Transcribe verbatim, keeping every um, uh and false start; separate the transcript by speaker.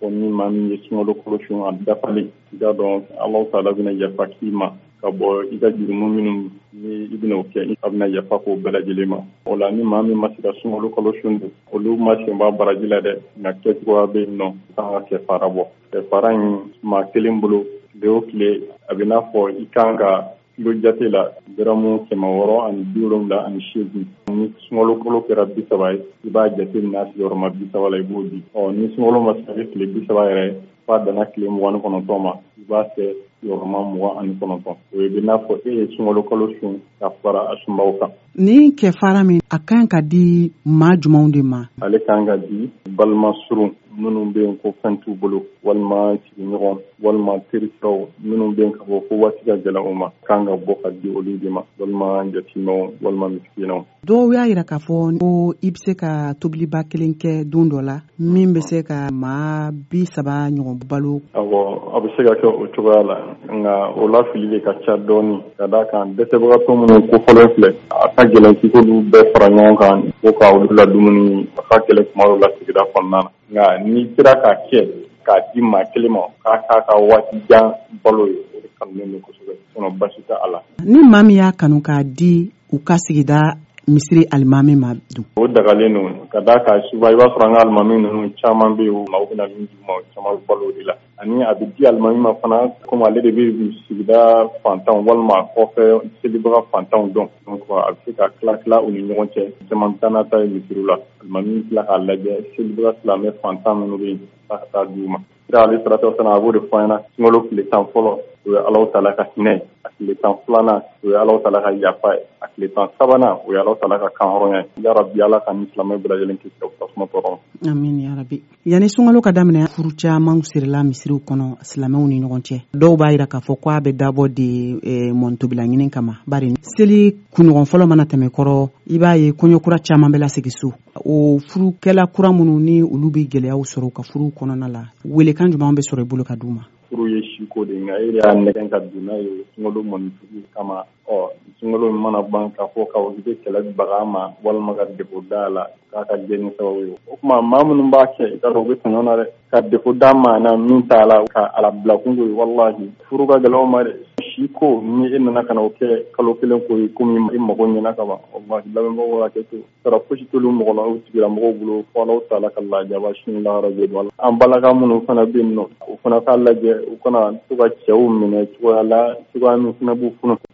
Speaker 1: fɔ ni maa min ye sunkalo kɔlɔsi a dafalen i k'a dɔn Alahu Taala bɛna yafa k'i ma ka bɔ i ka jurumu minnu ni i bɛna o kɛ a bɛna yafa k'o bɛɛ lajɛlen ma. O la ni maa min ma se ka sunkalo kɔlɔsi don olu ma sen b'a baraji la dɛ nka kɛcogoya bɛ yen nɔ kan ka kɛfara bɔ. Kɛfara in maa kelen bolo tile o tile a bɛ n'a fɔ i kan ka kilo jate la dɔrɔmɛ kɛmɛ wɔɔrɔ ani bi wolonwula ani seegin. Ni sunkalo kalo kɛra bi saba ye i b'a jate minɛ a sigiyɔrɔma bi saba la i b'o di. Ɔ ni sunkalo ma se tile bi saba yɛrɛ f'a danna tile mugan ni kɔnɔntɔn ma i b'a kɛ sigiyɔrɔma mugan ani kɔnɔntɔn. O ye bɛ n'a fɔ e ye sunkalo kalo sun ka fara a sunbaw kan.
Speaker 2: Ni kɛfara min a kan ka di maa jumɛnw de ma? Ale
Speaker 1: kan ka di balima surun minnu bɛ yen ko fɛn t'u bolo walima sigiɲɔgɔn walima terikɛw minnu bɛ yen ka fɔ ko waati ka gɛlɛn u ma kan ka bɔ ka di olu de ma walima yatimɛw walima misikinaw.
Speaker 2: Dɔw y'a jira k'a fɔ ko i bɛ se ka tobiliba kelen kɛ don dɔ la min bɛ se ka maa bi saba ɲɔgɔn balo.
Speaker 1: Awɔ a bɛ se ka kɛ o cogoya la nka o la fili de ka ca dɔɔni ka d'a kan dɛsɛbagatɔ minnu kofɔlen filɛ a ka gɛlɛn k'i k'olu bɛɛ fara ɲɔgɔn kan ko ka olu la dumuni a ka gɛlɛn kuma dɔw la sigida kɔnɔna na. Nka n'i sera k'a kɛ k'a di maa kelen ma k'a k'a ka waati jan balo ye o de kanulen don kosɛbɛ sinon basi tɛ a la.
Speaker 2: Ni maa min y'a kanu k'a di u ka sigida misiri alimami ma dun?
Speaker 1: O dagalen don ka d'a kan suba i b'a sɔrɔ an ka alimami ninnu caman bɛ yen o maaw bɛna min di u ma o caman bɛ balo o de la ani a bɛ di alimami ma fana komi ale de bɛ sigida fantanw walima kɔfɛ selibaga fantanw dɔn donc a bɛ se ka tila tila u ni ɲɔgɔn cɛ caman bɛ taa n'a ta ye misiriw la alimami tila k'a lajɛ selibaga silamɛ fantan minnu bɛ yen ka taa di u ma. Kira ale sarata sana a b'o de fɔ an ɲɛna sunkalo tile tan fɔlɔ o ye Alahu Taala ka hinɛ ye a tile tan filanan o ye Alahu Taala ka yafa ye a tile tan sabanan o ye Alahu Taala ka kan hɔrɔnya ye. Ya Rabi Ala ka ni silamɛ bɛɛ lajɛlen kisi ka tasuma tɔɔrɔ.
Speaker 2: Amin ya Rabi. Yani sunkalo ka daminɛ furu caman sirila misiriw kɔnɔ silamɛw ni ɲɔgɔn cɛ. Dɔw b'a jira k'a fɔ ko a bɛ dabɔ de eh, mɔntobila ɲini kama. Bari seli kunɲɔgɔn fɔlɔ mana tɛmɛ kɔrɔ i b'a ye kɔɲɔkura caman bɛ lasegin so. O furukɛla kura minnu ni olu bɛ gɛlɛyaw sɔrɔ u ka furu kɔnɔna la welekan jumɛn bɛ sɔrɔ i bolo ka d'u ma?
Speaker 1: Furu ye siko de nka e de y'a nɛgɛn ka don n'a ye sunkalo mɔnitugu kama ɔ sunkalo min mana ban k'a fɔ ka i bɛ kɛlɛ baga ma walima ka depo d'a la k'a ka diɲɛ ni sababu ye o tuma maa minnu b'a kɛ i ka dɔn u bɛ tɔɲɔ na dɛ ka depo d'a ma na min t'a la ka ala bila kungo ye walahi furu ka gɛlɛn ma dɛ siko ni e nana ka na o kɛ kalo kelen ko ye komi i mago ɲɛna ka ban walahi lamɛnbagaw ka kɛ to sara fosi t'olu mɔgɔ la o tigilamɔgɔw bolo fɔ Alahu Taala ka lajaba sini lahara bɛ don an balaka minnu fana bɛ yen nɔ o fana k'a lajɛ u kana to ka cɛw minɛ cogoya la cogoya min fana b'u funu